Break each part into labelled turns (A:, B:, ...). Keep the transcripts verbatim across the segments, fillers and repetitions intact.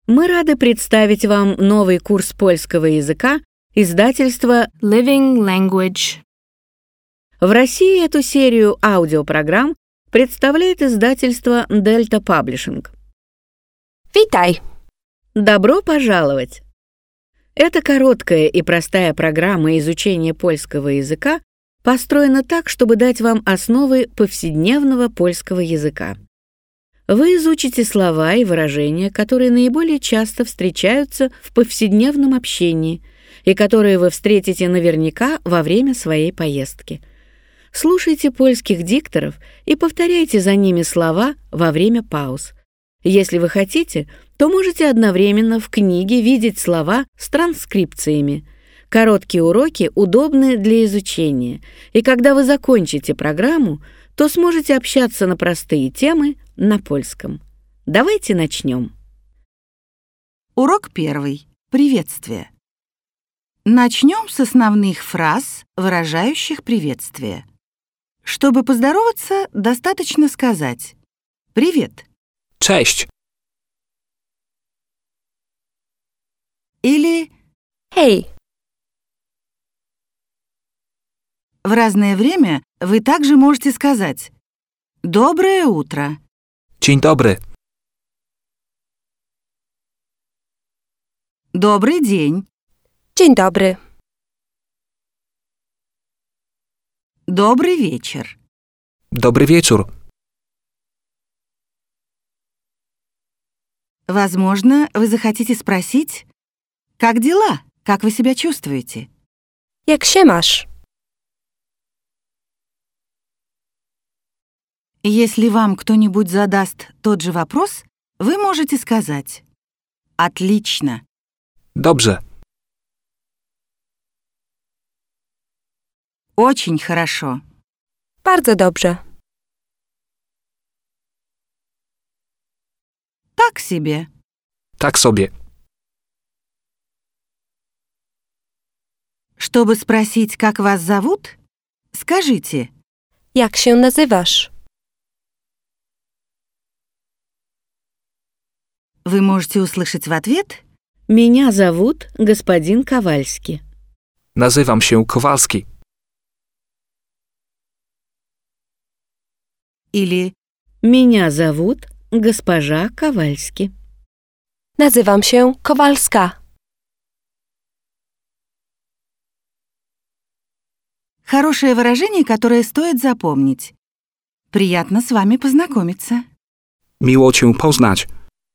A: Мы рады представить вам новый курс польского языка издательства
B: Living Language.
A: В России эту серию аудиопрограмм представляет издательство Delta Publishing.
B: Witaj!
A: Добро пожаловать! Эта короткая и простая программа изучения польского языка построена так, чтобы дать вам основы повседневного польского языка. Вы изучите слова и выражения, которые наиболее часто встречаются в повседневном общении и которые вы встретите наверняка во время своей поездки. Слушайте польских дикторов и повторяйте за ними слова во время пауз. Если вы хотите, то можете одновременно в книге видеть слова с транскрипциями. Короткие уроки удобны для изучения, и когда вы закончите программу, то сможете общаться на простые темы на польском. Давайте начнем.
C: Урок первый. Приветствие. Начнем с основных фраз, выражающих приветствие. Чтобы поздороваться, достаточно сказать «Привет»
D: Cześć.
C: или
B: Hej!
C: в разное время вы также можете сказать «Доброе утро»
D: Dzień dobry.
C: «Добрый день»,
B: Dzień dobry.
C: «Добрый вечер».
D: Dobry wieczór.
C: Возможно, вы захотите спросить «Как дела? Как вы себя чувствуете?»
B: Jak się masz?
C: Если вам кто-нибудь задаст тот же вопрос, вы можете сказать «Отлично»,
D: Dobrze.
C: «Очень хорошо»,
B: Bardzo dobrze.
C: «Так себе».
D: Tak sobie.
C: Чтобы спросить, как вас зовут, скажите
B: Jak się nazywasz?
C: Вы можете услышать в ответ
A: Меня зовут господин Ковальский.
D: Nazywam się Kowalski.
C: или
A: Меня зовут госпожа Ковальский.
B: Nazywam się Kowalska.
C: хорошее выражение, которое стоит запомнить. Приятно с вами познакомиться.
D: Miło cię poznać.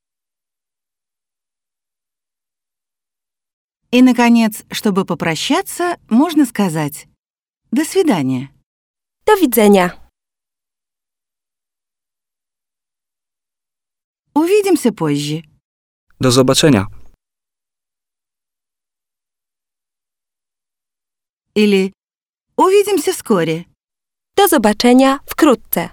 C: И, наконец, чтобы попрощаться, можно сказать «До свидания».
B: Do widzenia.
C: Увидимся позже.
D: Do zobaczenia.
C: Или увидимся вскоре.
B: Do zobaczenia wkrótce.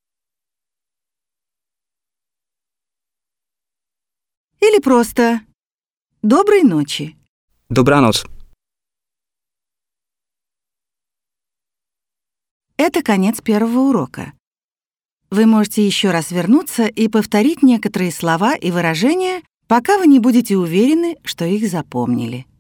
C: Или просто доброй ночи.
D: Dobranoc.
C: Это конец первого урока. Вы можете еще раз вернуться и повторить некоторые слова и выражения, пока вы не будете уверены, что их запомнили.